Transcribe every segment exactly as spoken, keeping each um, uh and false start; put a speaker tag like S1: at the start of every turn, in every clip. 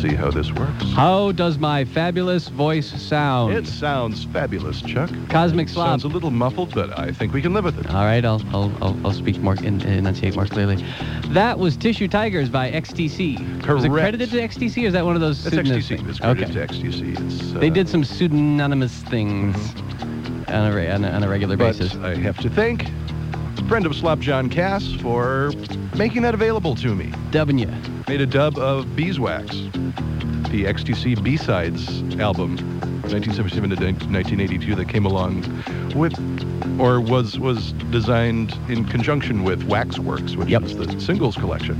S1: see how this works.
S2: How does my fabulous voice sound?
S1: It sounds fabulous, Chuck.
S2: Cosmic
S1: It
S2: Slop.
S1: sounds a little muffled, but I think we can live with it.
S2: All right, I'll I'll I'll, I'll speak more, in, enunciate more clearly. That was Tissue Tigers by X T C. Was it
S1: Correct.
S2: credited to X T C, or is that one of those
S1: It's
S2: pseudonymous
S1: X T C.
S2: things?
S1: It's credited
S2: Okay.
S1: to X T C. It's, uh,
S2: They did some pseudonymous things on, a, re- on, a, on a regular
S1: but
S2: basis.
S1: I have to thank friend of Slop, John Cass, for making that available to me.
S2: W.
S1: Made a dub of Beeswax, the X T C B-Sides album, nineteen seventy-seven to nineteen eighty-two, that came along with, or was was designed in conjunction with Waxworks, which
S2: Yep.
S1: is the singles collection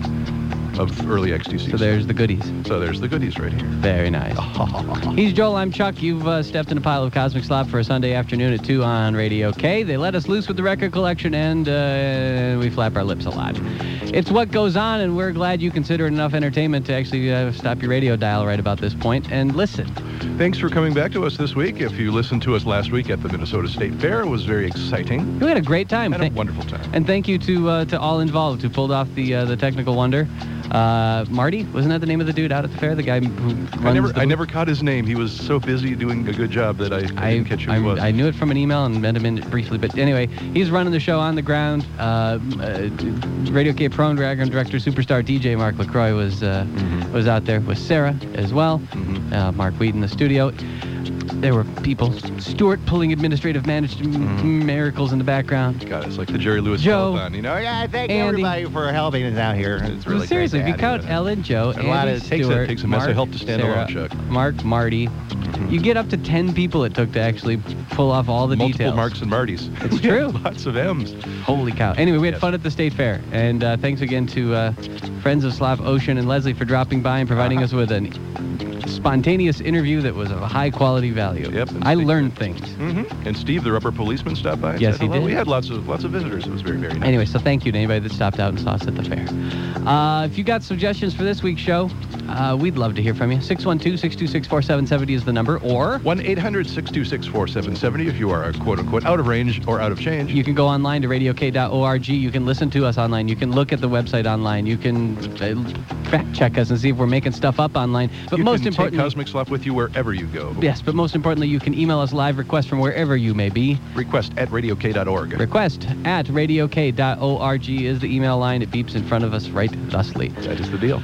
S1: of early X T C.
S2: So there's the goodies.
S1: So there's the goodies right here.
S2: Very nice. He's Joel, I'm Chuck. You've uh, stepped in a pile of Cosmic Slop for a Sunday afternoon at two on Radio K. They let us loose with the record collection, and uh, we flap our lips a lot. It's what goes on, and we're glad you consider it enough entertainment to actually uh, stop your radio dial right about this point and listen.
S1: Thanks for coming back to us this week. If you listened to us last week at the Minnesota State Fair, it was very exciting.
S2: We had a great time.
S1: Had a wonderful time.
S2: And thank you to uh, to all involved who pulled off the uh, the technical wonder. Uh, Marty, wasn't that the name of the dude out at the fair? The guy who runs
S1: I never,
S2: the
S1: I never caught his name. He was so busy doing a good job that I, I didn't catch who he
S2: I'm-
S1: was.
S2: I knew it from an email and met him in it briefly. But anyway, he's running the show on the ground. Uh, uh, Radio K program director, superstar D J Mark LaCroix was uh,
S1: Mm-hmm.
S2: was out there with Sarah as well. Uh, Mark Wheat in the studio. There were people. Stuart pulling administrative management
S1: Mm-hmm.
S2: miracles in the background.
S1: God, it's like the Jerry Lewis
S2: Joe.
S1: telethon, you know? Yeah,
S3: I thank
S2: Andy.
S3: everybody for helping us out here. It's really
S2: Seriously,
S3: great
S2: if you
S3: to have
S2: count
S3: you.
S2: Ellen, Joe,
S3: A lot
S2: Andy,
S3: of-
S1: takes a-
S2: Stuart,
S1: takes a mess of
S2: Mark,
S1: help to stand
S2: Sarah,
S1: alone, Chuck.
S2: Mark, Marty. You get up to ten people it took to actually pull off all the
S1: Multiple
S2: details.
S1: Marks and Martys.
S2: It's
S1: We had
S2: true.
S1: Lots of M's.
S2: Holy cow. Anyway, we had
S1: Yes.
S2: fun at the State Fair. And uh, thanks again to uh, Friends of Slop, Ocean, and Leslie for dropping by and providing
S1: Uh-huh.
S2: us with a spontaneous interview that was of a high-quality value.
S1: Yep, and
S2: I
S1: Steve-
S2: learned things.
S1: Mm-hmm. And Steve, the rubber policeman, stopped by. and
S2: Yes,
S1: said
S2: he
S1: hello.
S2: did.
S1: We had lots of lots of visitors. It was very, very nice.
S2: Anyway, so thank you to anybody that stopped out and saw us at the fair. Uh, if you got suggestions for this week's show, uh, we'd love to hear from you. six one two, six two six, four seven seven zero is the number, or
S1: one eight hundred, six two six, four seven seven zero if you are, quote-unquote, out of range or out of change.
S2: you can go online to radio k dot org. You can listen to us online. You can look at the website online. You can uh, fact check us and see if we're making stuff up online. But
S1: you
S2: most
S1: can
S2: importantly,
S1: take Cosmic Slop with you wherever you go.
S2: yes, but most importantly, you can email us live requests from wherever you may be.
S1: Request at radio k dot org.
S2: Request at radio k dot org is the email line. It beeps in front of us right thusly.
S1: That is the deal.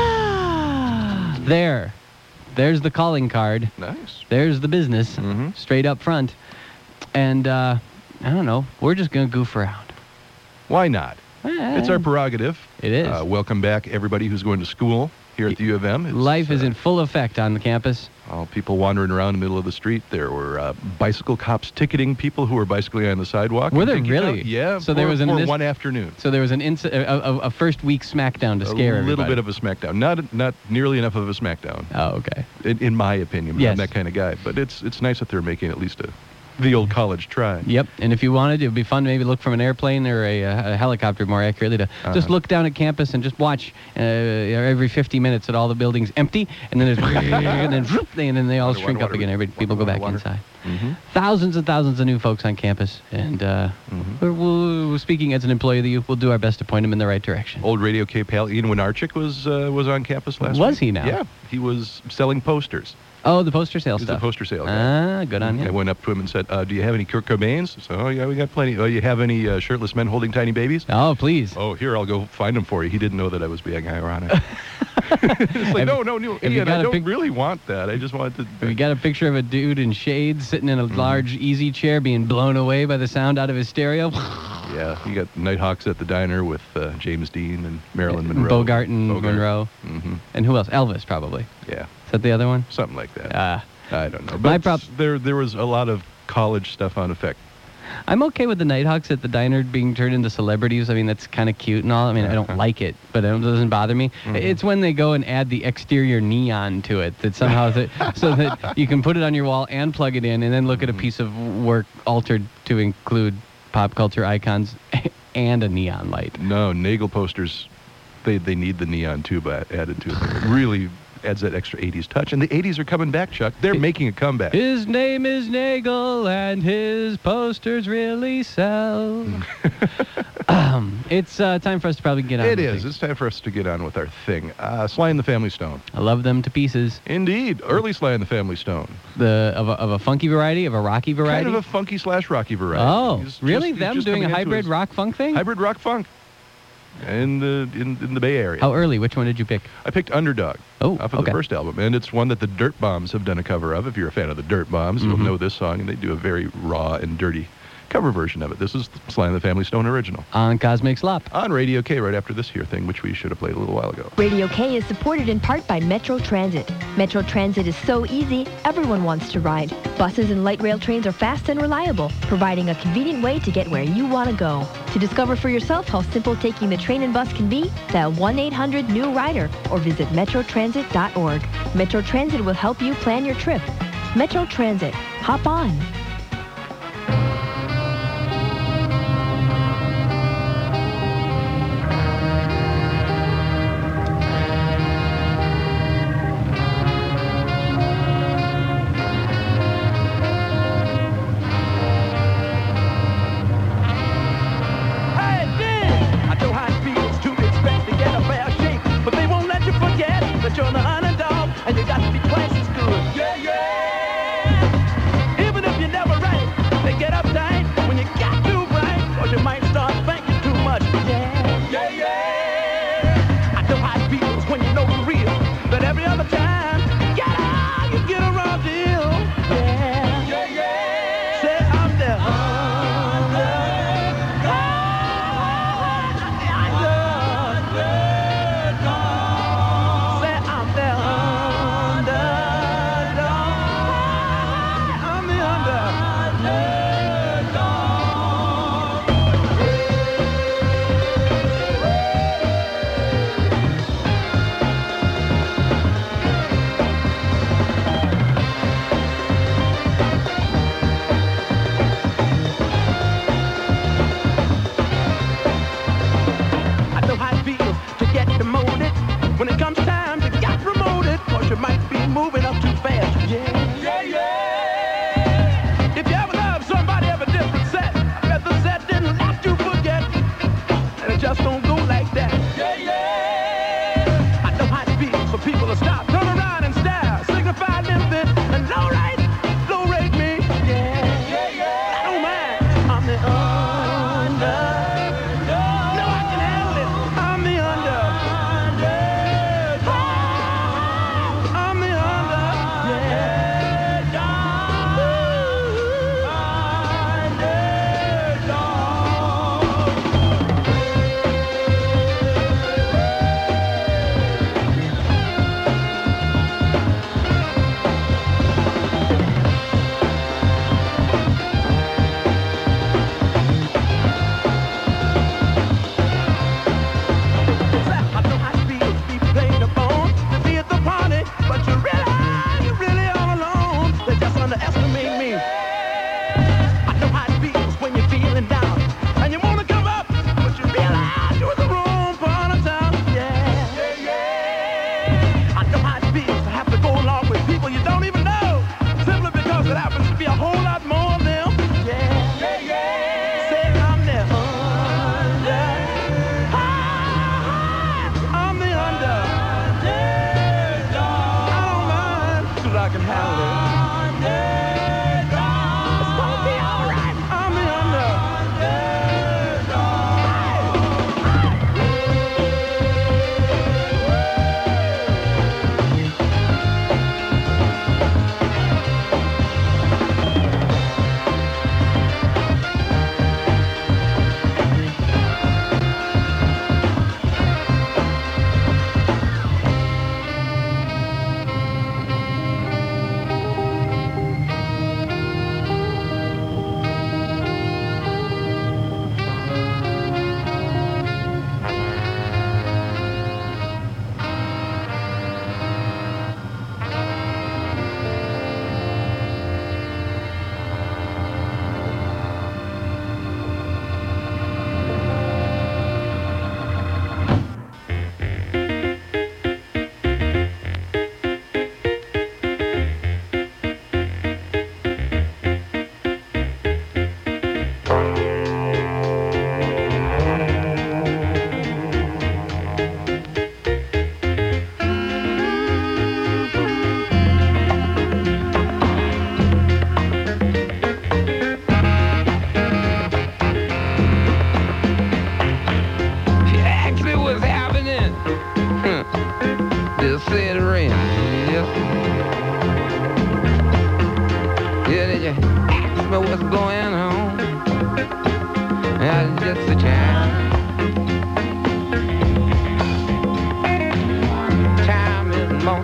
S2: There. There's the calling card.
S1: Nice.
S2: There's the business.
S1: Mhm.
S2: Straight up front. And, uh, I don't know. We're just going to goof around.
S1: Why not? It's our prerogative.
S2: It is.
S1: Uh, welcome back, everybody who's going to school here at the U of M. It's,
S2: Life is
S1: uh,
S2: in full effect on the campus.
S1: all people wandering around the middle of the street. There were uh, bicycle cops ticketing people who were bicycling on the sidewalk.
S2: Were
S1: in
S2: there
S1: Dinky
S2: really?
S1: Town. Yeah.
S2: So
S1: for,
S2: there was an
S1: for
S2: init-
S1: one afternoon.
S2: So there was an inc- a, a, a first week smackdown to scare
S1: a little
S2: everybody.
S1: bit of a smackdown. Not not nearly enough of a smackdown,
S2: Oh, okay.
S1: in, in my opinion.
S2: Yes.
S1: I'm that kind of guy. But it's it's nice that they're making at least a the old college try.
S2: Yep, and if you wanted, it would be fun to maybe look from an airplane or a, a helicopter, more accurately, to
S1: Uh-huh.
S2: just look down at campus and just watch uh, every fifty minutes at all the buildings empty, and then there's and then whoop, and then they all
S1: Water,
S2: shrink
S1: water,
S2: up again.
S1: water,
S2: Everybody, people
S1: water,
S2: go back
S1: water.
S2: inside.
S1: Mm-hmm.
S2: Thousands and thousands of new folks on campus, and uh,
S1: Mm-hmm.
S2: we're, we're, speaking as an employee of the youth, we'll do our best to point them in the right direction.
S1: Old Radio K pal Ian Winarchik was uh, was on campus last week.
S2: Was he now?
S1: Yeah, he was selling posters.
S2: Oh, the poster sale
S1: He's a
S2: stuff.
S1: poster sale guy.
S2: Ah, good on
S1: I
S2: him.
S1: went up to him and said, uh, "Do you have any Kurt Cobains?" I said, "Oh yeah, we got plenty." "Oh, you have any uh, shirtless men holding tiny babies?"
S2: Oh, please.
S1: "Oh, here, I'll go find them for you." He didn't know that I was being ironic. It's like,
S2: Have-
S1: no, no, no,
S2: have you
S1: Ian,
S2: got
S1: I
S2: a
S1: don't
S2: pic-
S1: really want that. I just wanted to.
S2: We got a picture of a dude in shades sitting in a
S1: Mm-hmm.
S2: large easy chair being blown away by the sound out of his stereo.
S1: Yeah, you got Nighthawks at the diner with uh, James Dean and Marilyn Monroe.
S2: Bogart and
S1: Bogart.
S2: Monroe.
S1: Mm-hmm.
S2: And who else? Elvis, probably.
S1: Yeah,
S2: Is that the other one?
S1: something like that.
S2: Ah.
S1: I don't know.
S2: My
S1: But
S2: prop-
S1: there, there was a lot of college stuff on effect.
S2: I'm okay with the Nighthawks at the diner being turned into celebrities. I mean, that's kind of cute and all. I mean, I don't
S1: Uh-huh.
S2: like it, but it doesn't bother me.
S1: Mhm.
S2: It's when they go and add the exterior neon to it that somehow that, so that you can put it on your wall and plug it in and then look at a piece of work altered to include pop culture icons and a neon light.
S1: No, Nagel posters, they, they need the neon tube a- added to them. Really adds that extra eighties touch. And the eighties are coming back, Chuck. They're making a comeback.
S2: His name is Nagel, and his posters really sell. um, it's uh, time for us to probably get on.
S1: It
S2: with
S1: is.
S2: things.
S1: It's time for us to get on with our thing. Uh, Sly and the Family Stone.
S2: I love them to pieces.
S1: Indeed. Early Sly and the Family Stone.
S2: The of a, of a funky variety, of a rocky variety.
S1: Kind of a funky slash rocky variety.
S2: Oh,
S1: He's just-
S2: really?
S1: he's
S2: Them
S1: just
S2: doing a
S1: coming into
S2: hybrid
S1: his-
S2: rock funk thing?
S1: Hybrid rock funk. In the in, in the Bay Area.
S2: How early? Which one did you pick?
S1: I picked Underdog.
S2: Oh,
S1: off of
S2: okay.
S1: the first album, and it's one that the Dirt Bombs have done a cover of. If you're a fan of the Dirt Bombs, you'll
S2: Mhm.
S1: know this song, and they do a very raw and dirty cover version of it. This is Sly and the Family Stone original.
S2: On Cosmic Slop.
S1: On Radio K right after this here thing, which we should have played a little while ago.
S4: Radio K is supported in part by Metro Transit. Metro Transit is so easy, everyone wants to ride. Buses and light rail trains are fast and reliable, providing a convenient way to get where you want to go. To discover for yourself how simple taking the train and bus can be, dial one eight hundred new rider or visit metro transit dot org. Metro Transit will help you plan your trip. Metro Transit. Hop on.
S5: Hey, Dan! I know how it feels to expect to get a fair shake, but they won't let you forget that you're the underdog and you got to be twice as good. Yeah, yeah! Even if you're never right, they get uptight when you got too bright, or you might start thinking too much. Yeah, yeah, yeah! I know how it feels when you know for real that every other time you get out, you get a raw deal. Yeah, yeah, yeah! Say I'm there. I know how it feels to get demoted. When it comes time to get promoted, cause you might be moving up too fast. Yeah, yeah, yeah. If you ever love somebody of a different set, I bet the set didn't let you forget. And it just don't go like that. Yeah, yeah. I know how it feels for people to stop, turn around and stare, signify limping, and low rate, low rate me. Yeah, yeah, yeah. I don't mind. I'm the under. No, I can handle it. I'm the under. I'm the under. Yeah. Underdog.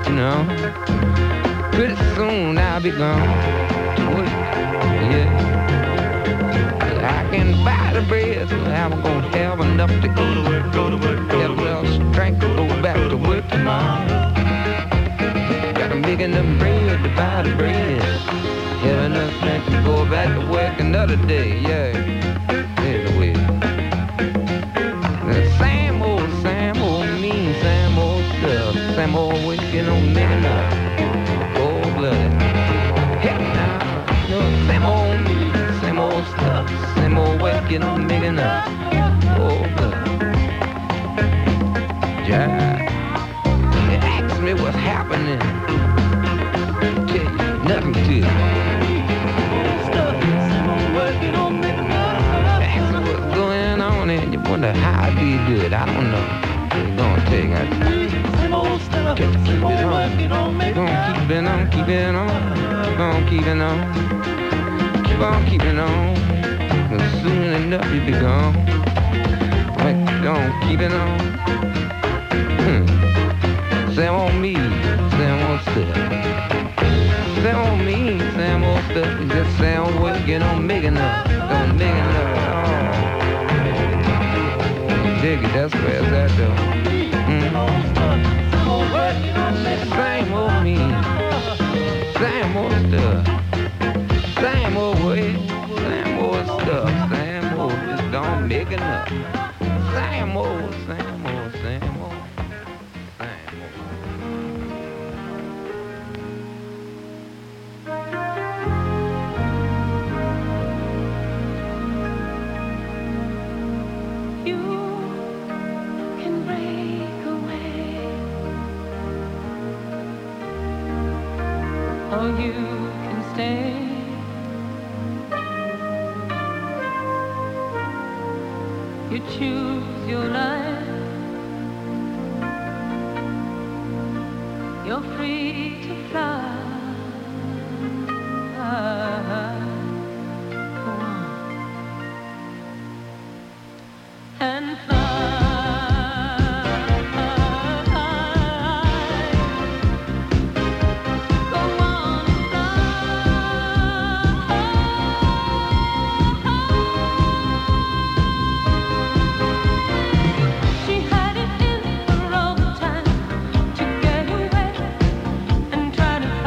S6: working on. Pretty soon I'll be gone to work, yeah. I can buy the bread, so I'm gonna have enough to go to work, go to work, go to work. Have a little strength to go back to work tomorrow. Got to make enough bread to buy the bread. Have enough strength to go back to work another day, yeah. Anyway. The same old, same old mean, same old stuff. Same old working on making up. Cold blooded. Heck now. No, same old mean, same old stuff. Same old working on making up. Cold blooded. Yeah. They ask me what's happening. I'll tell you, nothing to you. And you wonder how do you do it? I don't know. It's gonna take us. Got to keep it on. Gonna keep it on, keep it on. Gonna keep it on. Keep on keeping on. And soon enough you'll be gone. Like, gonna keep it on. Hmm. Same old me, same old stuff. Same old me, same old stuff. It's just same old working on making up. Gonna make it up. Dig it, that's where it's at though. Mm. Same old me, same old stuff, same old way, same old stuff, same old, just don't make enough. Same old, same old, same old, same old.
S7: Or you can stay. You choose your life. You're free to fly. Go on and fly. Try to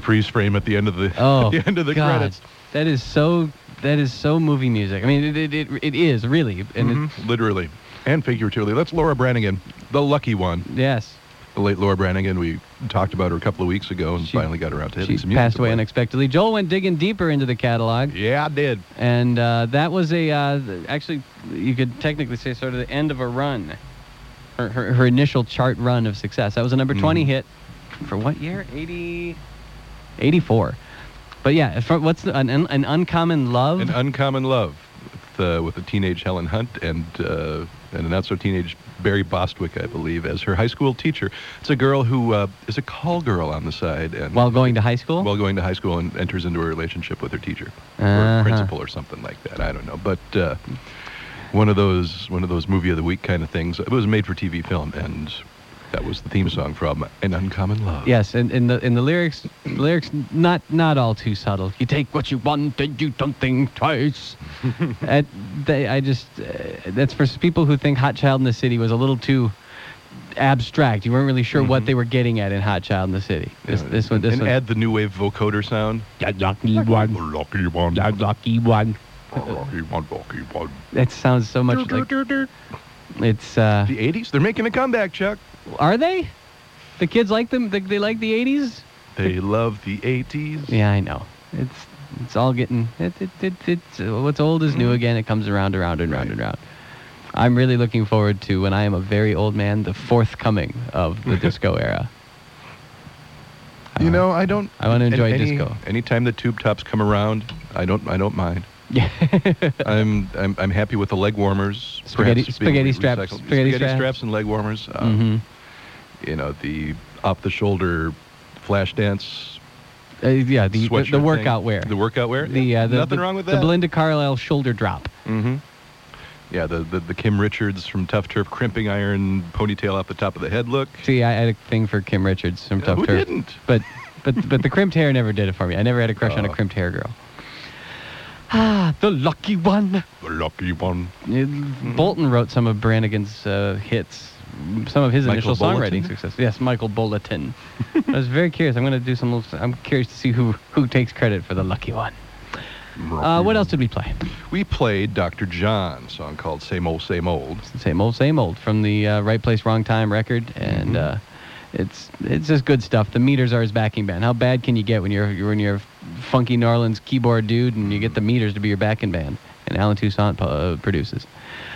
S1: freeze frame at the end of the
S2: Oh,
S1: at the end of the
S2: God.
S1: credits.
S2: That is so. That is so movie music. I mean, it it, it, it is really, and
S1: Mhm, literally and figuratively. That's Laura Branigan, the lucky one.
S2: it, yes,
S1: The late Laura Branigan. We talked about her a couple of weeks ago and
S2: She-
S1: finally got around to
S2: she
S1: hitting some music.
S2: passed
S1: to
S2: away
S1: play.
S2: unexpectedly. Joel went digging deeper into the catalog,
S1: Yeah, I did.
S2: and uh, that was a uh, actually you could technically say sort of the end of a run. Her her, her initial chart run of success. That was a number twenty
S1: Mhm.
S2: hit for what year? eighty, eighty-four. But yeah, for, what's the, an, an uncommon love?
S1: An Uncommon Love with, uh, with a teenage Helen Hunt and uh, and a not-so-teenage Barry Bostwick, I believe, as her high school teacher. It's a girl who uh, is a call girl on the side. And
S2: While going to high school?
S1: While going to high school and enters into a relationship with her teacher.
S2: Uh-huh.
S1: Or principal or something like that. I don't know. But uh, one of those one of those movie of the week kind of things. It was a made-for-T V film, and that was the theme song from An Uncommon Love.
S2: Yes, and in the in the lyrics, lyrics not not all too subtle. You take what you want and you don't think twice. At, they, I just uh, that's for s- people who think Hot Child in the City was a little too abstract. You weren't really sure what
S1: Mhm.
S2: they were getting at in Hot Child in the City. This
S1: Yeah,
S2: this one this
S1: and
S2: one.
S1: add the new wave vocoder sound.
S2: That lucky one.
S1: Lucky one.
S2: That lucky one.
S1: Lucky one, lucky one.
S2: That sounds so much like it's. Uh,
S1: The eighties? They're making a comeback, Chuck.
S2: are they? The kids like them. They, they like the eighties.
S1: They love the eighties.
S2: Yeah, I know. It's it's all getting it it, it it's uh, what's old is new again. It comes around, around, and round
S1: Right.
S2: and round. I'm really looking forward to when I am a very old man, the forthcoming of the disco era.
S1: You
S2: Uh,
S1: know, I don't.
S2: I wanna
S1: an-
S2: enjoy
S1: any,
S2: disco.
S1: Anytime the tube tops come around, I don't. I don't mind.
S2: Yeah.
S1: I'm. I'm. I'm happy with the leg warmers.
S2: Spaghetti-
S1: perhaps being
S2: spaghetti
S1: re-
S2: straps-
S1: recycled.
S2: spaghetti straps.
S1: straps and leg warmers. Um,
S2: hmm
S1: You know, the off the shoulder flash dance.
S2: uh, yeah. The the,
S1: sweatshirt
S2: the
S1: thing.
S2: workout wear.
S1: The workout wear.
S2: The,
S1: Yeah,
S2: uh, the
S1: nothing
S2: the,
S1: wrong with
S2: the
S1: that.
S2: Belinda Carlisle shoulder drop.
S1: Mm-hmm. Yeah, the, the the Kim Richards from Tough Turf crimping iron ponytail off the top of the head look.
S2: See, I had a thing for Kim Richards from
S1: Uh,
S2: Tough
S1: who
S2: Turf.
S1: didn't?
S2: But but but the crimped hair never did it for me. I never had a crush on a
S1: Oh.
S2: crimped hair girl. Ah, the lucky one.
S1: The lucky one.
S2: Uh, Bolton wrote some of Brannigan's uh, hits, some of his
S1: Michael
S2: initial songwriting
S1: Bulletin?
S2: success. Yes, Michael Bulletin. I was very curious. I'm going to do some. Little, I'm curious to see who who takes credit for the lucky one. Uh, what else did we play?
S1: We played Doctor John, a song called Same Old, Same Old.
S2: Same old, same old from the uh, Right Place, Wrong Time record, and
S1: Mhm.
S2: uh, it's it's just good stuff. The Meters are his backing band. How bad can you get when you're you're when you're a funky New Orleans keyboard dude and you get the Meters to be your backing band? And Alan Toussaint uh, produces.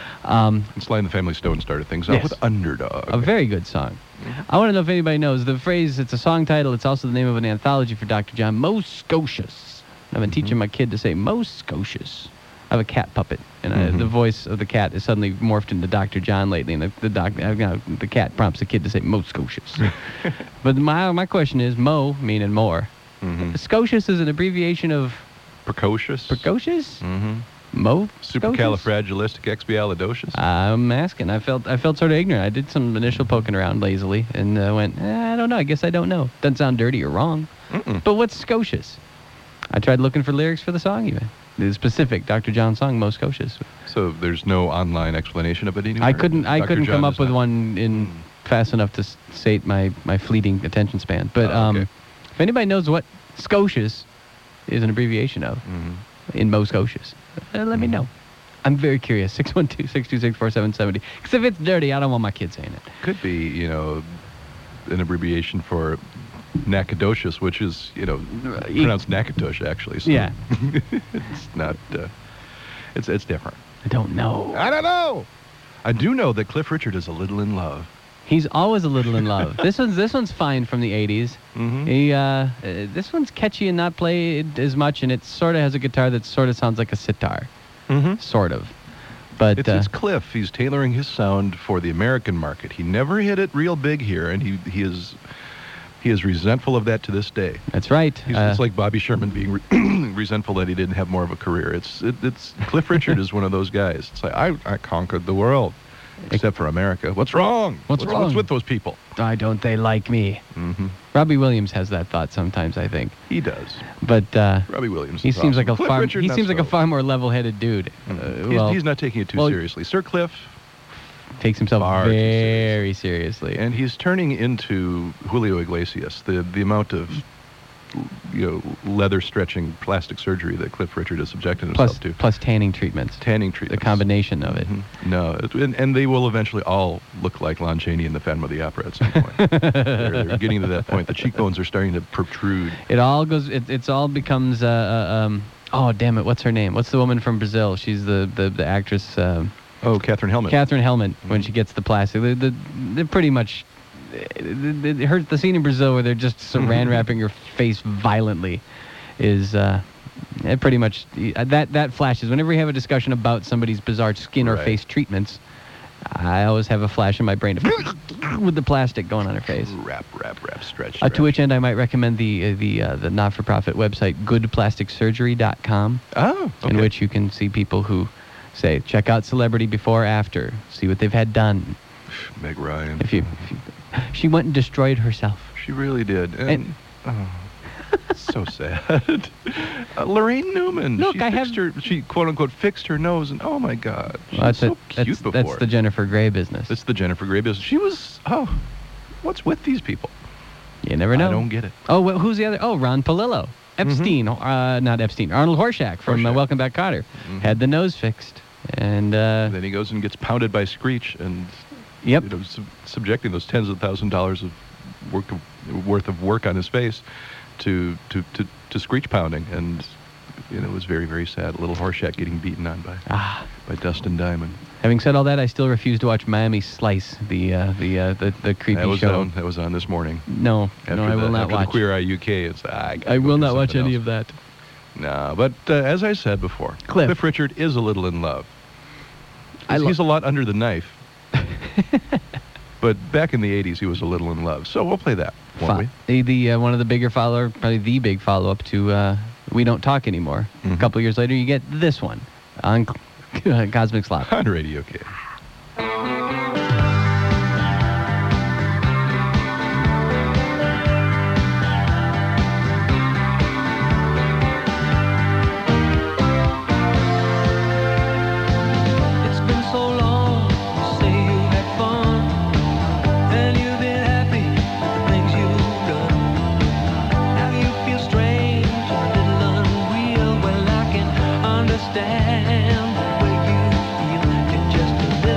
S2: Um,
S1: And Sly and the Family Stone started things off
S2: Yes.
S1: with Underdog.
S2: A very good song. I want to know if anybody knows the phrase. It's a song title. It's also the name of an anthology for Doctor John. Mo Scotius. I've been teaching my kid to say Mo Scotius. I have a cat puppet, and I,
S1: Mhm.
S2: the voice of the cat is suddenly morphed into Doctor John lately, and the the, doc, uh, you know, the cat prompts the kid to say Mo Scotius. But my my question is Mo meaning more.
S1: Mhm.
S2: Scotius is an abbreviation of
S1: Precocious.
S2: precocious.
S1: Mm-hmm.
S2: Mo Scotius?
S1: Supercalifragilisticexpialidocious.
S2: I'm asking. I felt I felt sort of ignorant. I did some initial poking around lazily and uh, went, eh, I don't know. I guess I don't know. Doesn't sound dirty or wrong.
S1: Mm-mm.
S2: But what's Scotius? I tried looking for lyrics for the song even. The specific Doctor John song, Mo Scotius.
S1: So there's no online explanation of it anywhere?
S2: I couldn't I
S1: Doctor
S2: couldn't
S1: John
S2: come up
S1: does
S2: with
S1: not-
S2: one in
S1: Mm.
S2: fast enough to s- sate my, my fleeting attention span. But
S1: Oh,
S2: um,
S1: okay.
S2: if anybody knows what Scotius is an abbreviation of
S1: Mhm.
S2: in Mo Scotius, uh, let me
S1: Mhm.
S2: know. I'm very curious. six one two, six two six, four seven seven zero. Because if it's dirty, I don't want my kids saying it.
S1: Could be, you know, an abbreviation for Nacogdoches, which is, you know,
S2: e-
S1: pronounced Natchitoches, actually. So
S2: Yeah.
S1: it's not, uh, it's, it's different.
S2: I don't know.
S1: I don't know. I do know that Cliff Richard is a little in love.
S2: He's always a little in love. This one's this one's fine from the eighties.
S1: Mm-hmm.
S2: He uh, uh, this one's catchy and not played as much, and it sort of has a guitar that sort of sounds like a sitar,
S1: Mm-hmm.
S2: sort of. But
S1: It's,
S2: uh,
S1: it's Cliff. He's tailoring his sound for the American market. He never hit it real big here, and he he is he is resentful of that to this day.
S2: that's right.
S1: He's,
S2: Uh,
S1: it's like Bobby Sherman being re- resentful that he didn't have more of a career. It's it, it's Cliff Richard is one of those guys. It's like I, I conquered the world, except for America. What's wrong?
S2: What's
S1: What's
S2: wrong?
S1: with those people?
S2: why don't they like me?
S1: Mm-hmm.
S2: Robbie Williams has that thought sometimes, I think.
S1: He does.
S2: But uh,
S1: Robbie Williams.
S2: he
S1: is
S2: seems
S1: awesome.
S2: like a
S1: Cliff
S2: far
S1: Richard,
S2: he
S1: not
S2: seems like a
S1: so.
S2: far more level-headed dude.
S1: Mhm.
S2: Uh,
S1: he's,
S2: well,
S1: he's not taking it too
S2: well,
S1: seriously. Sir Cliff,
S2: takes himself
S1: far too
S2: very seriously.
S1: and he's turning into Julio Iglesias. The the amount of you know, leather stretching plastic surgery that Cliff Richard has subjected
S2: Plus,
S1: himself to.
S2: plus tanning treatments.
S1: Tanning
S2: The
S1: treatments.
S2: combination of it.
S1: Mhm. No, it, and, and they will eventually all look like Lon Chaney in the Phantom of the Opera at some point. they're, they're getting to that point. The cheekbones are starting to protrude.
S2: It all goes. It, it's all becomes. Uh, uh, um, oh damn it! What's her name? What's the woman from Brazil? She's the the, the actress. Um,
S1: Oh, Catherine Hellman.
S2: Catherine Hellman. When she gets the plastic, the, the, they're pretty much. The, the, her, the scene in Brazil where they're just saran wrapping her face violently, is uh, it pretty much that that flashes. Whenever we have a discussion about somebody's bizarre skin or
S1: Right.
S2: face treatments, I always have a flash in my brain of with the plastic going on her face.
S1: Wrap, wrap, wrap, stretch.
S2: Uh,
S1: stretch.
S2: to which end I might recommend the uh, the uh, the not-for-profit website good plastic surgery dot com,
S1: Oh, okay.
S2: in which you can see people who say, check out celebrity before after, see what they've had done.
S1: Meg Ryan.
S2: If you, if you she went and destroyed herself.
S1: She really did. And,
S2: And-
S1: oh, so sad. Uh, Lorraine Newman.
S2: Look,
S1: she
S2: I
S1: fixed
S2: have-
S1: her, she quote unquote fixed her nose, and oh my God, she
S2: Well,
S1: was
S2: that's,
S1: so
S2: a-
S1: cute
S2: that's,
S1: before.
S2: that's the Jennifer Grey business.
S1: That's the Jennifer Grey business. She was. Oh, what's with these people?
S2: You never know.
S1: I don't get it.
S2: Oh, wh- who's the other? Oh, Ron Palillo. Epstein, uh, not Epstein. Arnold Horshack from uh,
S1: Horshack.
S2: Welcome Back, Kotter.
S1: Mhm.
S2: Had the nose fixed. And, uh,
S1: Then he goes and gets pounded by Screech, and
S2: yep.
S1: you know, sub- subjecting those tens of thousand dollars of work of, worth of work on his face to to to, to Screech pounding, and you know, it was very very sad. Little Horshack getting beaten on by
S2: Ah.
S1: by Dustin Diamond.
S2: Having said all that, I still refuse to watch Miami Slice, the uh, the, uh, the the creepy
S1: That was
S2: show.
S1: on, that was on this morning.
S2: No,
S1: After
S2: no, I will
S1: the,
S2: not
S1: after
S2: watch.
S1: the Queer Eye U K, it's I, gotta
S2: I
S1: go
S2: will
S1: do
S2: not watch
S1: something
S2: any
S1: else.
S2: of that.
S1: No, but uh, as I said before,
S2: Cliff.
S1: Cliff Richard is a little in love.
S2: I lo-
S1: He's a lot under the knife. But back in the eighties, he was a little in love. So we'll play that, won't we?
S2: Fo- The, the uh, one of the bigger follower, probably the big follow-up to uh, We Don't Talk Anymore. A
S1: Mhm.
S2: couple years later, you get this one on Cosmic Slop.
S1: On Radio K.
S5: It's been so long, you say you had fun, and you've been happy with the things you've done. Now you feel strange and a little unreal. Well, I can understand the way you feel. You're just a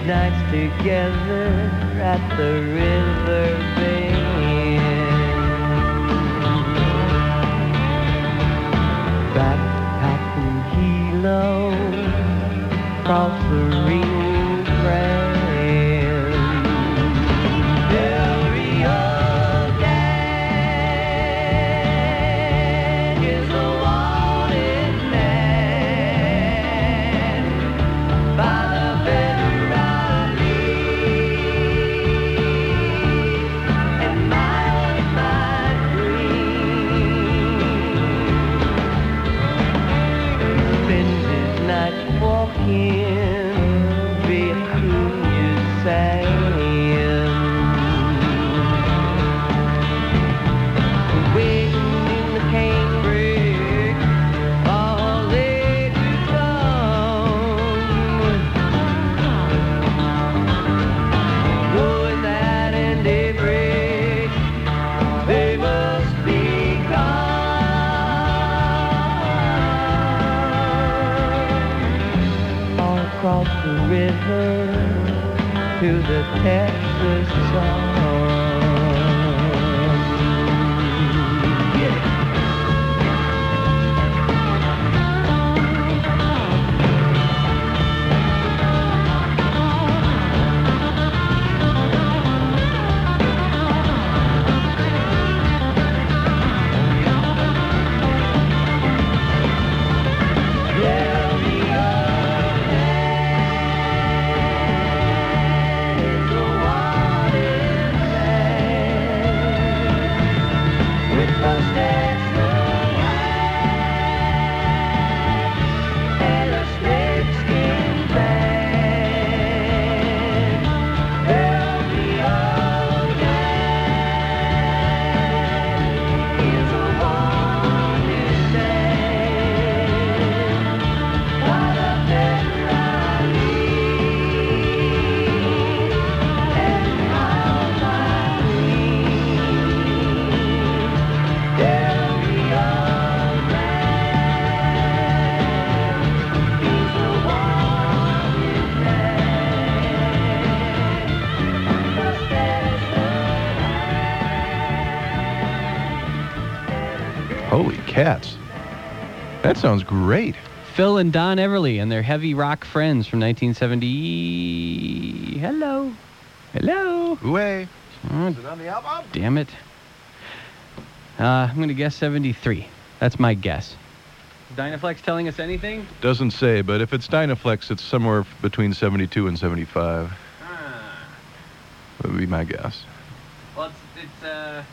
S8: nights together at the river bend. Backpacking kilo across the Rio Grande. Del Rio Grande is a wanted man by the federale and miles my dream. Spends his nights walking via Cunha sand, waiting in the canebrake all day to come, knowing that in daybreak they must be gone. All across the river to the Texas sun. Yeah.
S1: Holy cats. That sounds great.
S2: Phil and Don Everly and their heavy rock friends from nineteen seventy. Hello. Hello.
S1: Way.
S2: Oh,
S1: Is it on the album?
S2: damn it. Uh, I'm going to guess seventy-three. That's my guess. Dynaflex telling us anything?
S1: Doesn't say, but if it's Dynaflex, it's somewhere f- between seventy-two and seventy-five.
S2: Ah.
S1: That would be my guess.
S2: Well, it's, it's uh...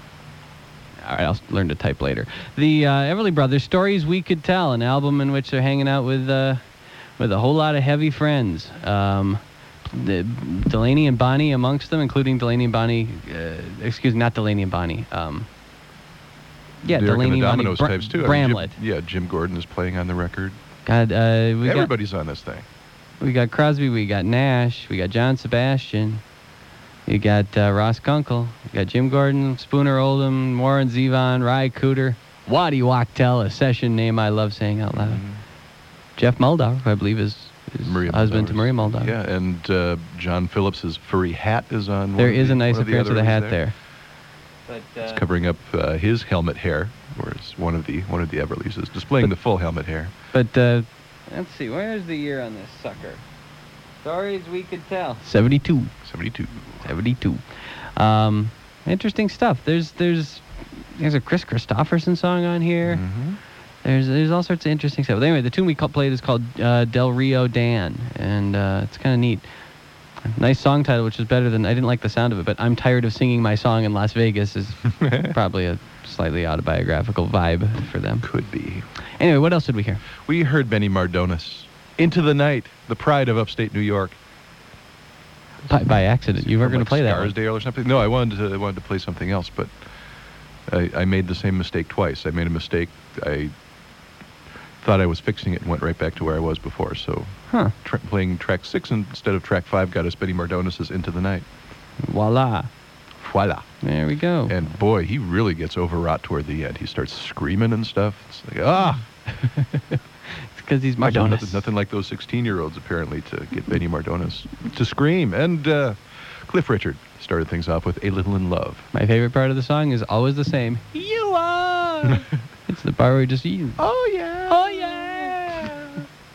S2: All right, I'll learn to type later. The uh, Everly Brothers, Stories We Could Tell, an album in which they're hanging out with uh, with a whole lot of heavy friends. Um, the, Delaney and Bonnie amongst them, including Delaney and Bonnie, uh, excuse me, not Delaney and Bonnie. Um, yeah,
S1: Derek
S2: Delaney
S1: and the
S2: and Bonnie.
S1: Dominoes
S2: Bra-
S1: types, too. I mean,
S2: Bramlett.
S1: Jim, yeah, Jim Gordon is playing on the record.
S2: God, uh, we got,
S1: Everybody's on this thing.
S2: we got Crosby, we got Nash, we got John Sebastian. You got uh, Ross Kunkel, you got Jim Gordon, Spooner Oldham, Warren Zevon, Ry Cooter, Waddy Wachtel, a session name I love saying out loud.
S1: Mm-hmm.
S2: Jeff Muldaur, I believe is, is
S1: Maria
S2: husband to
S1: Muldaur's-
S2: Maria Muldaur.
S1: Yeah, and uh, John Phillips's furry hat is on.
S2: There
S1: one of
S2: is
S1: the-
S2: a nice
S1: one of the
S2: appearance of the
S1: other
S2: hat
S1: ones
S2: there. But, uh,
S1: It's covering up uh, his helmet hair, whereas one of the one of the Everlys is displaying the full helmet hair.
S2: But uh, let's see, where's the year on this sucker? Stories We Could Tell. seventy-two.
S1: seventy-two.
S2: seventy-two. Um, interesting stuff. There's there's there's a Chris Christopherson song on here.
S1: Mm-hmm.
S2: There's there's all sorts of interesting stuff. But anyway, the tune we ca- played is called uh, Del Rio Dan, and uh, it's kind of neat. Nice song title, which is better than, I didn't like the sound of it, but I'm Tired of Singing My Song in Las Vegas is probably a slightly autobiographical vibe for them.
S1: Could be.
S2: Anyway, what else did we hear?
S1: We heard Benny Mardones. Into the Night, the pride of upstate New York.
S2: By, by accident. You weren't
S1: From,
S2: going to play
S1: like,
S2: that one.
S1: Scarsdale or something. No, I wanted to. I wanted to play something else, but I, I made the same mistake twice. I made a mistake. I thought I was fixing it and went right back to where I was before. So
S2: Huh.
S1: tra- playing track six instead of track five got us Benny Mardones' Into the Night.
S2: Voila.
S1: Voila.
S2: There we go.
S1: And boy, he really gets overwrought toward the end. He starts screaming and stuff. It's like, ah!
S2: It's because he's
S1: Nothing,
S2: Mardonis.
S1: nothing, nothing like those sixteen-year-olds, apparently, to get Benny Mardonis to scream. And uh, Cliff Richard started things off with A Little in Love.
S2: My favorite part of the song is always the same. You are. It's the part where he just eats.
S1: Oh, yeah.
S2: Oh, yeah.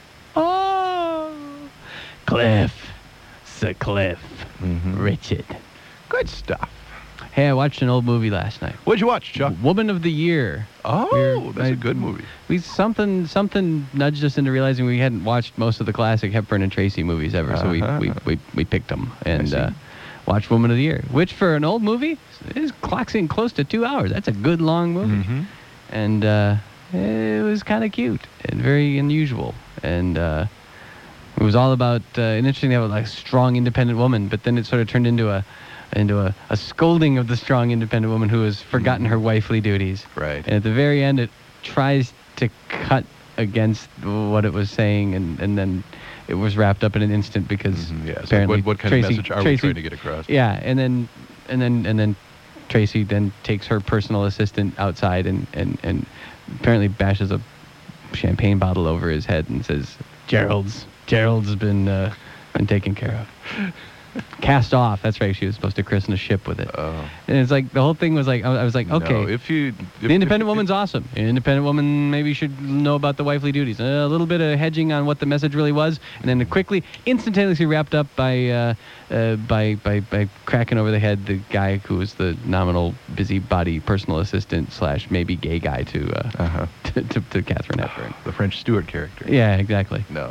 S2: Oh. Cliff. Sir Cliff.
S1: Mhm.
S2: Richard.
S1: Good stuff.
S2: Hey, I watched an old movie last night.
S1: What'd you watch, Chuck?
S2: Woman of the Year.
S1: Oh,
S2: We're-
S1: that's
S2: I-
S1: a good movie.
S2: We something something nudged us into realizing we hadn't watched most of the classic Hepburn and Tracy movies ever, so we,
S1: Uh-huh.
S2: we, we, we picked them and
S1: see.
S2: uh, watched Woman of the Year, which for an old movie is clocks in close to two hours. That's a good long movie,
S1: Mhm.
S2: and uh, it was kind of cute and very unusual, and uh, it was all about uh, an interesting thing about like a strong, independent woman, but then it sort of turned into a into a, a scolding of the strong, independent woman who has forgotten her wifely duties.
S1: Right.
S2: And at the very end, it tries to cut against what it was saying, and, and then it was wrapped up in an instant because
S1: Mhm, yeah, it's like,
S2: apparently
S1: what, what kind
S2: Tracy,
S1: of message are
S2: Tracy,
S1: we trying to get across?
S2: Yeah, and then and then and then Tracy then takes her personal assistant outside and, and, and apparently bashes a champagne bottle over his head and says, "Gerald's Gerald's been uh, been taken care of." Cast off. That's right. She was supposed to christen a ship with it.
S1: Oh.
S2: And it's like the whole thing was like I I was like, okay.
S1: No, if you... If,
S2: The independent
S1: if-
S2: woman's awesome. An independent woman maybe should know about the wifely duties. A little bit of hedging on what the message really was, and then quickly, instantaneously wrapped up by uh, uh, by, by by cracking over the head the guy who was the nominal busybody personal assistant slash maybe gay guy to uh,
S1: Uh-huh.
S2: to, to, to Catherine Hepburn.
S1: The French Stewart character.
S2: Yeah, exactly.
S1: No.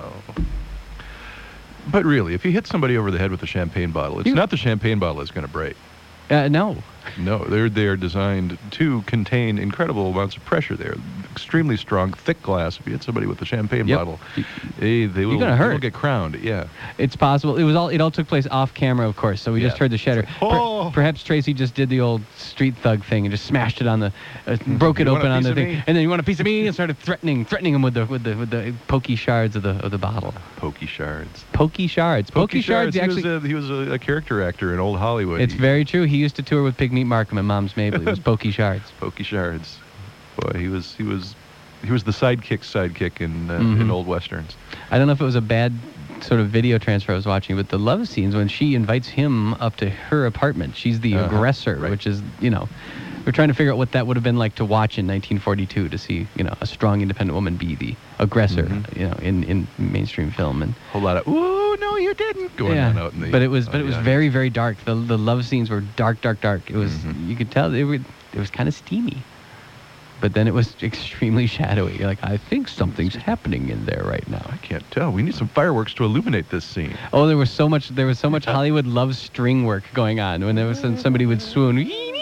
S1: But really, if you hit somebody over the head with a champagne bottle, it's
S2: You-
S1: not the champagne bottle that's going to break.
S2: Uh, no.
S1: No, they're they're designed to contain incredible amounts of pressure. They're extremely strong, thick glass. If you hit somebody with a champagne
S2: Yep.
S1: bottle, eh, they will,
S2: gonna
S1: they
S2: hurt.
S1: will get crowned. Yeah.
S2: It's possible. It was all. It all took place off camera, of course. So we just
S1: Yeah.
S2: heard the shatter.
S1: It's like, oh.
S2: Per- perhaps Tracy just did the old street thug thing and just smashed it on the, uh, broke it
S1: You want
S2: open
S1: a
S2: on
S1: piece
S2: the
S1: of
S2: thing,
S1: me?
S2: and then you want a piece of me, and started threatening, threatening him with the with the with the pokey shards of the of the bottle.
S1: Pokey shards.
S2: Pokey shards. Pokey, shards.
S1: He
S2: Actually,
S1: was, a, he was a, a character actor in old Hollywood.
S2: it's
S1: He-
S2: very true. He used to tour with Pig Meat Markham and Mom's Mabley. It was Pokey shards.
S1: Pokey shards. Boy, he was he was he was the sidekick's sidekick in uh,
S2: Mhm.
S1: in old westerns.
S2: I don't know if it was a bad sort of video transfer I was watching, but the love scenes when she invites him up to her apartment, she's the
S1: Uh-huh,
S2: aggressor,
S1: right.
S2: which is, you know, we're trying to figure out what that would have been like to watch in nineteen forty-two to see, you know, a strong independent woman be the aggressor,
S1: Mhm.
S2: you know, in, in mainstream film. And
S1: Whole lot of ooh, no, you didn't going
S2: yeah,
S1: on out in the.
S2: but it was,
S1: on
S2: but it
S1: the
S2: was
S1: audience.
S2: very, very dark. The the love scenes were dark, dark, dark. It was,
S1: Mhm.
S2: you could tell it, were, it was kind of steamy. But then it was extremely shadowy. You're like, I think something's happening in there right now.
S1: I can't tell. We need some fireworks to illuminate this scene.
S2: Oh, there was so much. There was so much Hollywood love string work going on when there was some, somebody would swoon.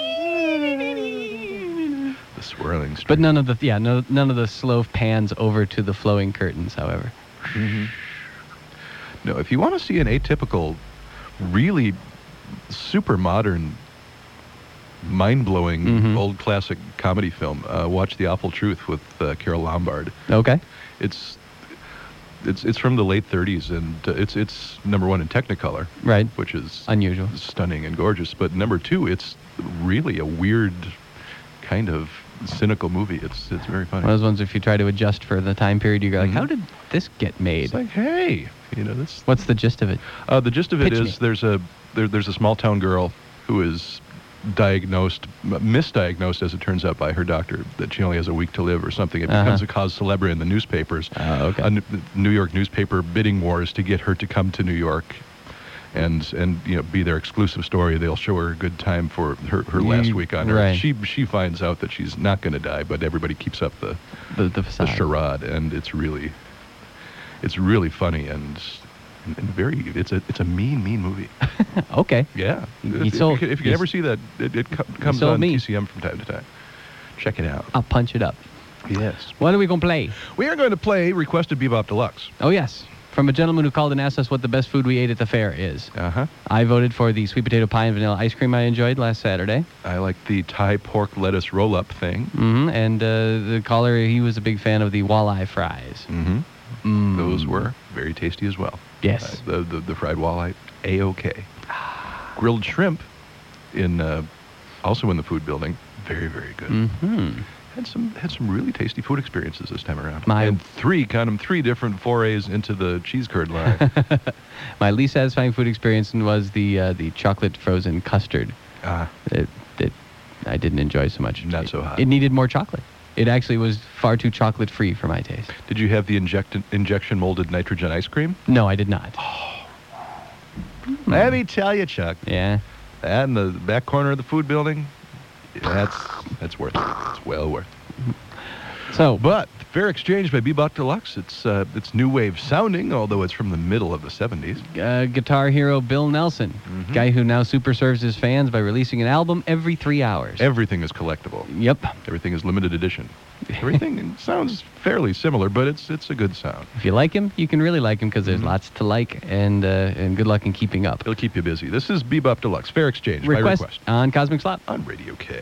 S1: The swirling.
S2: But none of the yeah, no, none of the slow pans over to the flowing curtains. However,
S1: Mm-hmm. No, if you want to see an atypical, really super modern, mind-blowing
S2: Mhm.
S1: old classic comedy film, uh, watch The Awful Truth with uh, Carol Lombard.
S2: okay,
S1: It's it's it's from the late thirties, and uh, it's it's number one in Technicolor,
S2: right,
S1: which is
S2: unusual.
S1: stunning and gorgeous. But number two, it's really a weird kind of cynical movie. It's it's very funny.
S2: One of those ones if you try to adjust for the time period, you go like,
S1: Mhm.
S2: how did this get made?
S1: It's like, hey, you know, this.
S2: What's the gist of it?
S1: Uh, the gist of it
S2: Pitch
S1: is
S2: me.
S1: there's a there, there's a small town girl who is diagnosed, m- misdiagnosed as it turns out by her doctor that she only has a week to live or something. It
S2: Uh-huh.
S1: becomes a cause celebre in the newspapers.
S2: Oh, okay.
S1: A N- New York newspaper bidding wars to get her to come to New York. And and you know, be their exclusive story. They'll show her a good time for her, her last
S2: You-
S1: week on Earth.
S2: right.
S1: She she finds out that she's not going to die, but everybody keeps up the
S2: The the
S1: the
S2: facade.
S1: charade, and it's really it's really funny and and very it's a it's a mean mean movie.
S2: Okay.
S1: Yeah.
S2: You
S1: if, if
S2: sold-
S1: you, can- if you
S2: you
S1: can ever
S2: s-
S1: see that, it, it co- comes
S2: sold
S1: on
S2: me.
S1: T C M from time to time. Check it out.
S2: I'll punch it up.
S1: Yes.
S2: What are we gonna play?
S1: We are going to play Requested Bebop Deluxe.
S2: Oh yes, from a gentleman who called and asked us what the best food we ate at the fair is.
S1: Uh huh.
S2: I voted for the sweet potato pie and vanilla ice cream I enjoyed last Saturday.
S1: I like the Thai pork lettuce roll up thing.
S2: hmm And uh, the caller, he was a big fan of the walleye fries.
S1: Mm-hmm.
S2: Mm.
S1: Those were very tasty as well.
S2: Yes.
S1: Uh, the, the the fried walleye, a okay. Grilled shrimp, in uh, also in the food building, very very good.
S2: Mm-hmm.
S1: Had some had some really tasty food experiences this time around.
S2: My-
S1: and three, count 'em, three different forays into the cheese curd line.
S2: My least satisfying food experience was the uh, the chocolate frozen custard.
S1: Ah,
S2: It, it, I didn't enjoy so much.
S1: Not
S2: It-
S1: so hot.
S2: It needed more chocolate. It actually was far too chocolate free for my taste.
S1: did you have the inject- injection molded nitrogen ice cream?
S2: No, I did not.
S1: Let me tell you, Chuck,
S2: Yeah.
S1: that in the back corner of the food building, that's that's worth it. It's well worth it.
S2: So,
S1: But Fair Exchange by Bebop Deluxe, it's uh, it's new wave sounding, although it's from the middle of the seventies.
S2: uh, guitar hero Bill Nelson,
S1: Mm-hmm.
S2: guy who now super serves his fans by releasing an album every three hours.
S1: Everything is collectible.
S2: Yep.
S1: Everything is limited edition. Everything sounds fairly similar, but it's it's a good sound.
S2: If you like him, you can really like him because there's
S1: Mhm.
S2: lots to like, and uh, and good luck in keeping up.
S1: It'll keep you busy. This is Bebop Deluxe, Fair Exchange
S2: Request,
S1: by request
S2: on Cosmic Slop.
S1: on Radio K.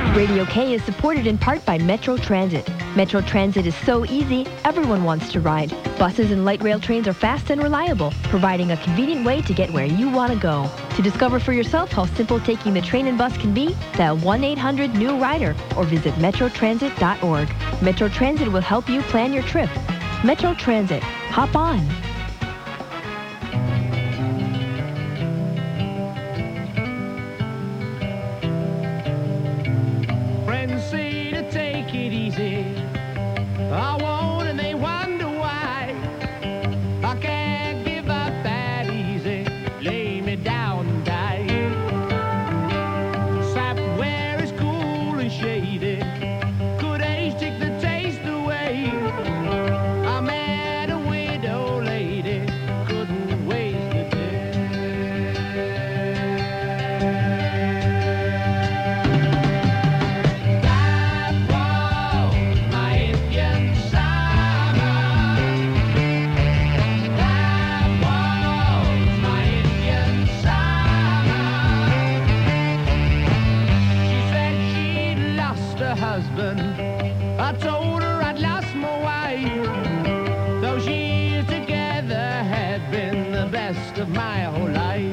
S4: Radio K is supported in part by Metro Transit. Metro Transit is so easy, everyone wants to ride. Buses and light rail trains are fast and reliable, providing a convenient way to get where you want to go. To discover for yourself how simple taking the train and bus can be, dial one eight hundred new rider or visit metro transit dot org. Metro Transit will help you plan your trip. Metro Transit. Hop on.
S5: Friends say to take it easy. I won't and they wonder why. I can't give up that easy. Lay me down and die. Sap where it's cool and shady. Good age take the taste away. I met a widow lady. Couldn't waste the day. That was my Indian summer. That was my Indian summer. She said she'd lost her husband. I told her I'd lost my wife. Those years together had been the best of my whole life.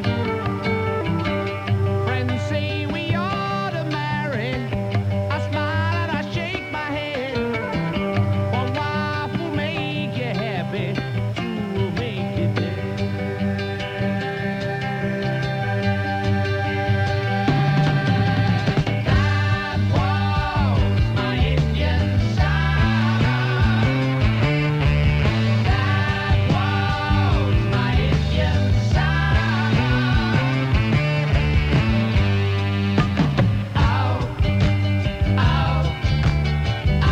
S5: Friends say we ought to marry. I smile and I shake my head. One wife will make you happy, two will make you dead. That was my Indian summer. That was my Indian summer. Ow, ow, ow, ow, ow,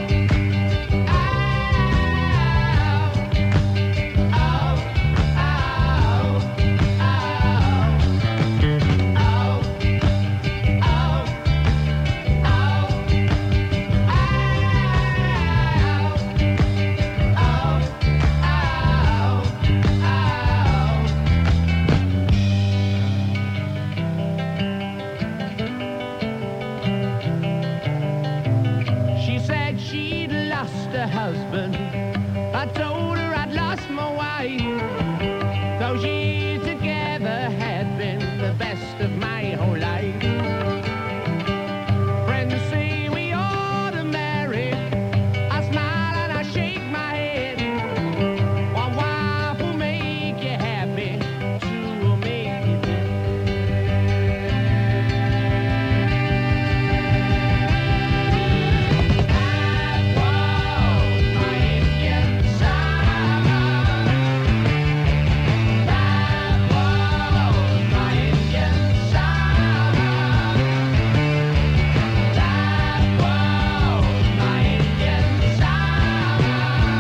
S5: She said she'd lost her husband. I told her I'd lost my wife. Those years together had been the best of my whole life. Friends say we ought to marry. I smile and I shake my head. One wife will make you happy, two will make you dead. That was my Indian summer. That was my Indian summer. That was my Indian summer.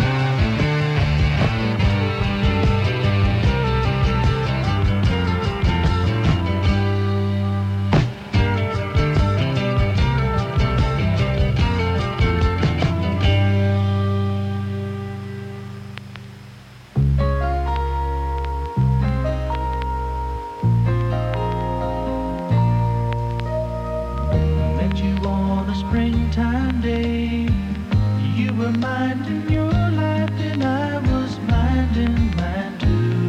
S8: Met you on a springtime day. You were minding your life and I was minding mine too.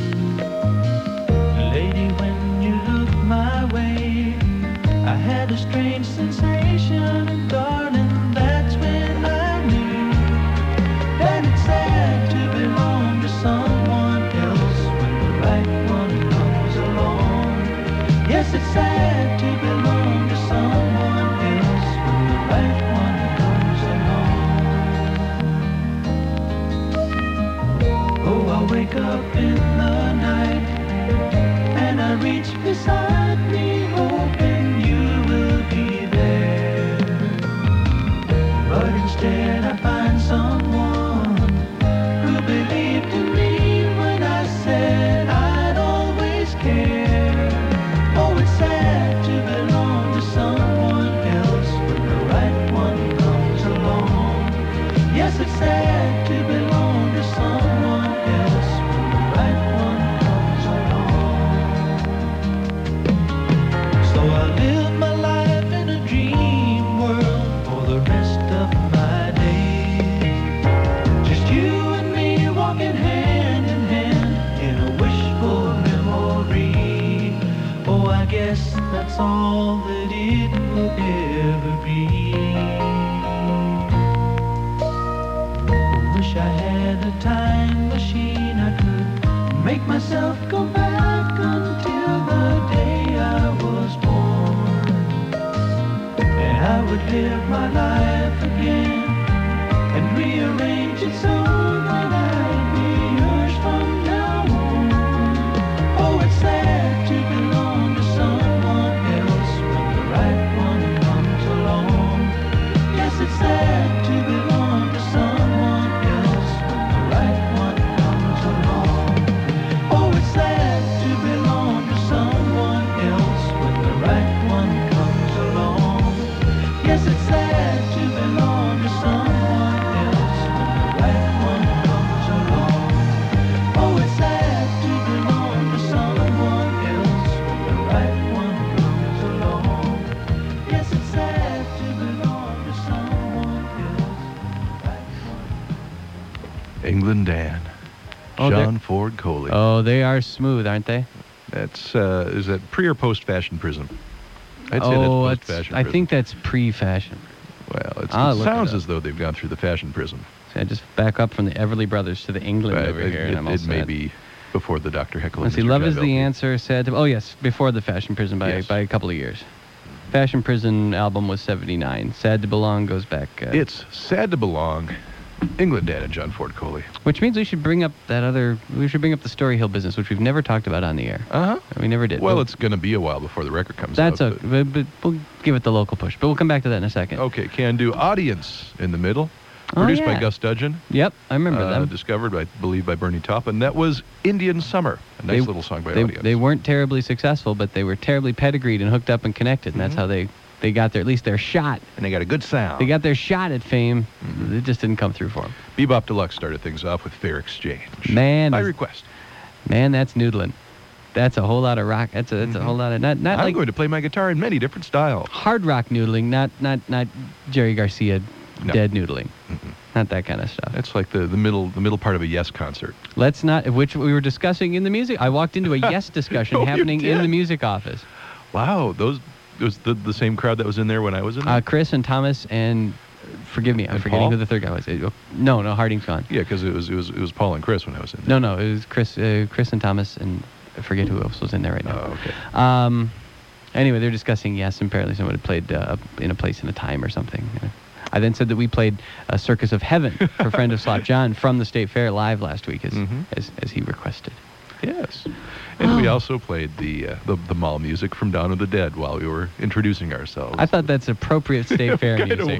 S8: Lady, when you looked my way, I had a strange sensation, and darling, that's when I knew that it's sad to belong to someone else when the right one comes along. Yes, it's sad to belong to someone else when the right one comes along. Oh, I wake up in the night and I reach beside me, hoping you will be there. But instead I find someone who believed in me when I said I'd always care. Oh, it's sad to belong to someone else when the right one comes along. Yes, it's sad to belong to someone else when the right one comes along. So I live my life in a dream. that's all that it will ever be. I wish I had a time machine. I could make myself go back until the day I was born, and I would live my life again and rearrange it so that I'd be yours from now on. Oh, it's sad to belong to someone else when the right one comes along. Yes, it's sad to belong to someone else when the right one comes along. Oh, it's sad to belong to someone else when the right one comes along. Yes, it's sad to belong to someone else when the right one comes along. Oh, it's sad to belong to someone else when the right one comes along. Yes, it's sad to belong to someone else when the right one.
S1: England Dan.
S2: Oh, they're-
S1: John Ford Coley.
S2: Oh, they are smooth, aren't they?
S1: That's, uh, is that pre or post Fashion Prism? I'd say
S2: oh,
S1: that's
S2: it's,
S1: post Fashion
S2: I
S1: Prism.
S2: think that's pre-fashion.
S1: Well, it's,
S2: I'll
S1: it
S2: look it
S1: sounds
S2: up.
S1: as though they've gone through the Fashion Prism.
S2: So I just back up from the Everly Brothers to the England
S1: But
S2: over
S1: it,
S2: here,
S1: it,
S2: and I'm all
S1: it may
S2: set.
S1: be before the Doctor Heckle.
S2: Let's
S1: and
S2: see,
S1: Mister
S2: Love is
S1: Jive
S2: the
S1: L P.
S2: Answer, Sad to... Oh, yes, before the Fashion Prison by,
S1: Yes.
S2: by a couple of years. Fashion Prison album was seventy-nine. Sad to Belong goes back... Uh,
S1: It's Sad to Belong, England Dan and John Ford Coley.
S2: which means we should bring up that other... We should bring up the Story Hill business, which we've never talked about on the air.
S1: Uh-huh.
S2: We never did.
S1: Well,
S2: We'll-
S1: it's going to be a while before the record comes
S2: That's
S1: out.
S2: okay, but, but we'll give it the local push. But we'll come back to that in a second.
S1: but- Okay, Can Do Audience in the middle.
S2: Oh,
S1: Produced
S2: yeah.
S1: by Gus Dudgeon.
S2: Yep, I remember
S1: uh,
S2: them.
S1: Discovered, I believe, by Bernie Taupin. That was Indian Summer, a nice
S2: They-
S1: little song by
S2: They,
S1: Audience.
S2: they weren't terribly successful, but they were terribly pedigreed and hooked up and connected, and that's
S1: Mhm.
S2: how they, they got their, at least their shot.
S1: and they got a good sound.
S2: They got their shot at fame.
S1: Mhm.
S2: It just didn't come through for them.
S1: Bebop Deluxe started things off with Fair Exchange.
S2: Man,
S1: By
S2: is-
S1: request.
S2: Man, that's noodling. That's a whole lot of rock. That's a, that's a
S1: Mhm.
S2: whole lot of not not
S1: I'm
S2: like
S1: going to play my guitar in many different styles.
S2: hard rock noodling, not not not Jerry Garcia
S1: No.
S2: dead noodling,
S1: Mhm.
S2: not that kind of stuff.
S1: That's like the, the middle the middle part of a Yes concert.
S2: Let's not, which we were discussing in the music. I walked into a Yes discussion
S1: Oh, you
S2: happening in
S1: did?
S2: the music office.
S1: Wow, those it was the, the same crowd that was in there when I was in there?
S2: Uh, Chris and Thomas and forgive me, I'm
S1: And
S2: forgetting
S1: Paul?
S2: who the third guy was. Uh, No, no, Harding's gone.
S1: Yeah, because it was, it, was, it was Paul and Chris when I was in there.
S2: No, no, it was Chris, uh, Chris and Thomas, and I forget who else was in there right now.
S1: Oh, okay.
S2: Um, anyway, they're discussing Yes, and apparently someone had played uh, in a place in a time or something. Uh, I then said that we played uh, Circus of Heaven for friend of Slop John from the State Fair live last week, as
S1: Mhm.
S2: as, as he requested.
S1: Yes. And we
S2: Oh.
S1: also played the, uh, the the mall music from Dawn of the Dead while we were introducing ourselves.
S2: I thought that's appropriate State Fair
S1: Kinda
S2: music.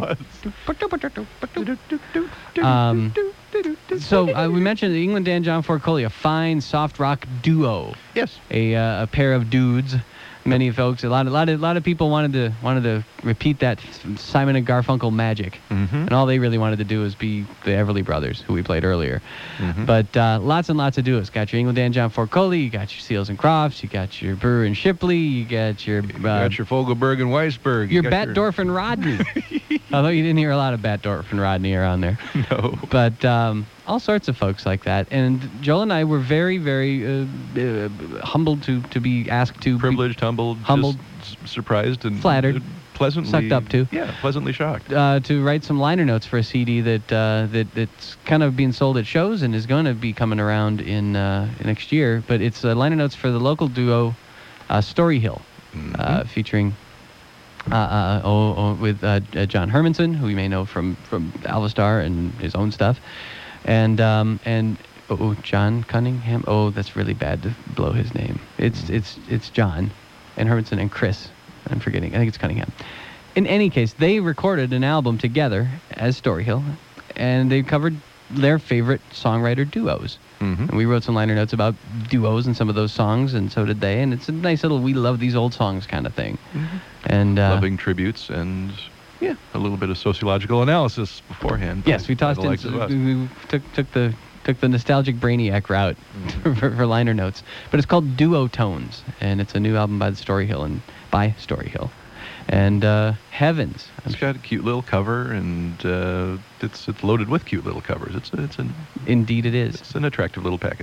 S1: was.
S2: Um, So uh, we mentioned the England Dan John Ford Coley, a fine soft rock duo,
S1: Yes.
S2: a uh, a pair of dudes. Many folks, a lot, a lot of, a lot of people wanted to wanted to repeat that Simon and Garfunkel magic,
S1: Mhm.
S2: and all they really wanted to do was be the Everly Brothers, who we played earlier.
S1: Mhm.
S2: But uh, lots and lots of duos. Got your England Dan John Ford Coley, you got your Seals and Crofts, you got your Brewer and Shipley, you got your
S1: You
S2: uh,
S1: got your Fogelberg and Weisberg.
S2: your
S1: you got
S2: Batdorf and Rodney. Although you didn't hear a lot of Batdorf and Rodney around there.
S1: No.
S2: But um, all sorts of folks like that. And Joel and I were very, very uh, uh, humbled to, to be asked to... be
S1: Privileged, humbled,
S2: Humbled.
S1: just s- surprised, and
S2: Flattered.
S1: uh, pleasantly
S2: Sucked up to.
S1: Yeah, pleasantly shocked.
S2: uh, to write some liner notes for a C D that uh, that that's kind of being sold at shows and is going to be coming around in uh, next year. But it's uh, liner notes for the local duo uh, Story Hill, uh,
S1: Mhm.
S2: featuring uh, uh, oh, oh, with uh, uh, John Hermanson, who you may know from from Alvastar and his own stuff, and um, and oh, oh, John Cunningham. Oh, that's really bad to blow his name. It's it's it's John, and Hermanson and Chris. I'm forgetting. I think it's Cunningham. In any case, they recorded an album together as Story Hill, and they covered their favorite songwriter duos.
S1: Mhm.
S2: And we wrote some liner notes about duos and some of those songs, and so did they. And it's a nice little "we love these old songs" kind of thing. And uh,
S1: Loving tributes and yeah, a little bit of sociological analysis beforehand.
S2: yes,
S1: by-
S2: we
S1: by
S2: tossed
S1: the
S2: in.
S1: likes of us.
S2: We, we took took the took the nostalgic Brainiac route for, for liner notes. But it's called Duo Tones, and it's a new album by the Story Hill and by Story Hill. And uh, heavens, I'm
S1: It's got a cute little cover, and uh, it's it's loaded with cute little covers. It's a, it's an
S2: indeed it is.
S1: it's an attractive little package.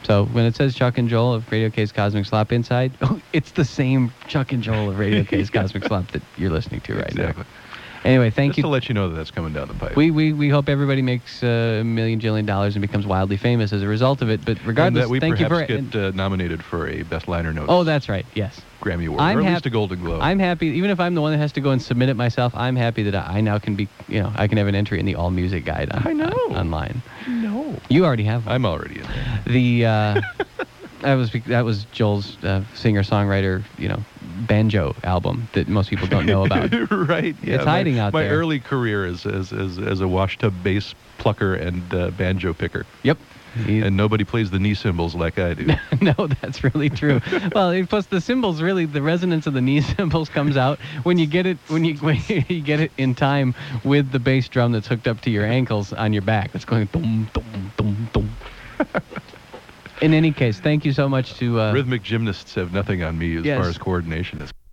S2: So when it says Chuck and Joel of Radio K's Cosmic Slop inside, oh, it's the same Chuck and Joel of Radio K's Cosmic Slop that you're listening to right
S1: Exactly.
S2: now. Anyway, thank
S1: Just
S2: you.
S1: to let you know that that's coming down the pipe.
S2: We, we, we hope everybody makes uh, a million jillion dollars and becomes wildly famous as a result of it. But
S1: and
S2: regardless,
S1: that we
S2: thank you
S1: perhaps
S2: for
S1: get uh, nominated for a Best Liner Notes
S2: Oh, that's right. Yes.
S1: Grammy Award,
S2: I'm
S1: or at
S2: hap-
S1: least a Golden Globe.
S2: I'm happy, even if I'm the one that has to go and submit it myself, I'm happy that I now can be, you know, I can have an entry in the All Music Guide on,
S1: I know.
S2: on- online.
S1: No.
S2: You already have one.
S1: I'm already in there.
S2: The uh, that was bec- that was Joel's uh, singer-songwriter, you know, banjo album that most people don't know about.
S1: Right. Yeah.
S2: It's hiding
S1: my,
S2: out
S1: my
S2: there.
S1: My early career as, as, as, as a washtub bass plucker and uh, banjo picker.
S2: Yep. He-
S1: And nobody plays the knee cymbals like I do.
S2: no, that's really true. Well, it- plus the cymbals, really, the resonance of the knee cymbals comes out when you get it when you when you get it in time with the bass drum that's hooked up to your ankles on your back. It's going dum dum dum dum. In any case, thank you so much to uh,
S1: Rhythmic gymnasts have nothing on me as
S2: Yes.
S1: far as coordination is.